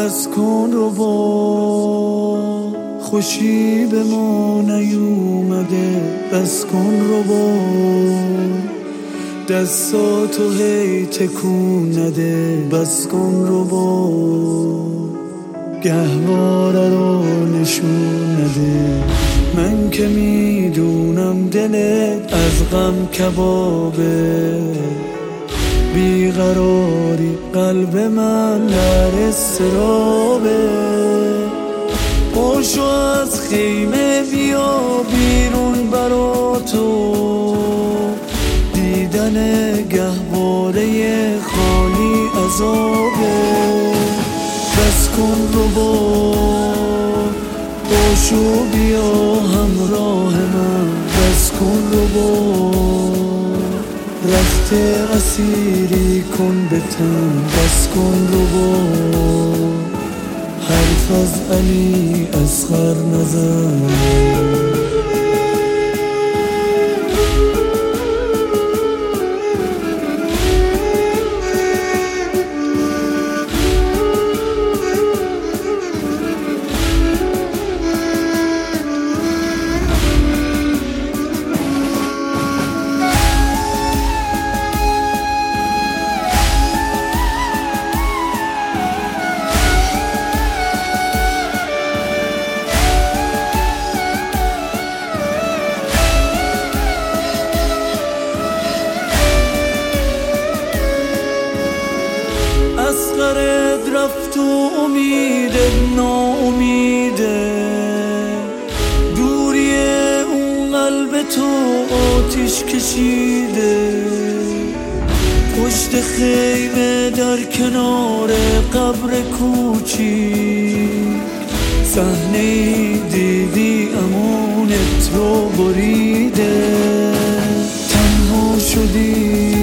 بس کن رو با خوشی به ما نیومده، بس کن رو با دستاتو هی تکون نده، بس کن رو با گهواره رو نشون نده. من که میدونم دلت از غم کبابه، بیقراری قلب من در اضطرابه. پاشو از خیمه بیا بیرون برا تو، دیدن گهواره خالی عذابه. بس کن رو پاشو بیا همراه من، بس کن رو رخت اسیری کن به تن، بس کن رو حرف از علی اصغر نزن. اصغرت رفت و امیدت ناامیده، دوری اون قلب تو آتیش کشیده. پشت خیمه در کنار قبر کوچیک صحنه‌ای دیدی امونت رو بریده. تنها شدی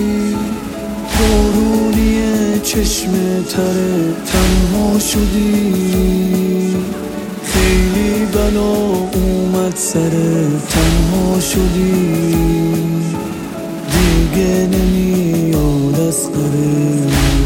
چشم تره، تنها شدی خیلی بلا اومد سره، تنها شدی دیگه نمیاد اصغره.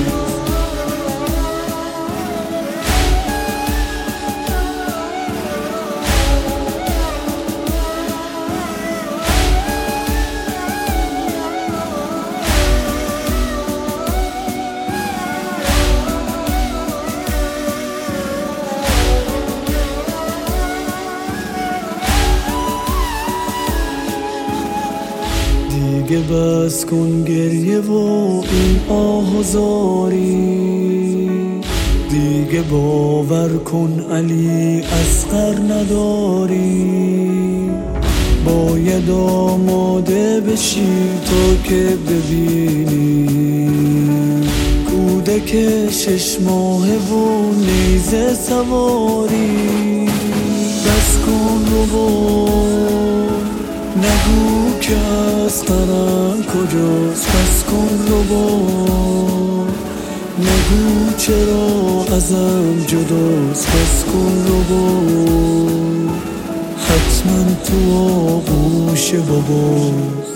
دیگه بس کن گریه و این آه و زاری، دیگه باور کن علی اصغر نداری. باید آماده بشی تا که ببینی کودک 6 ماهه و نیزه سواری. بس کن رو نگو که اصغرم کجاست، بس کن رو نگو چرا ازم جداست، بس کن رو حتما تو آغوش باباست.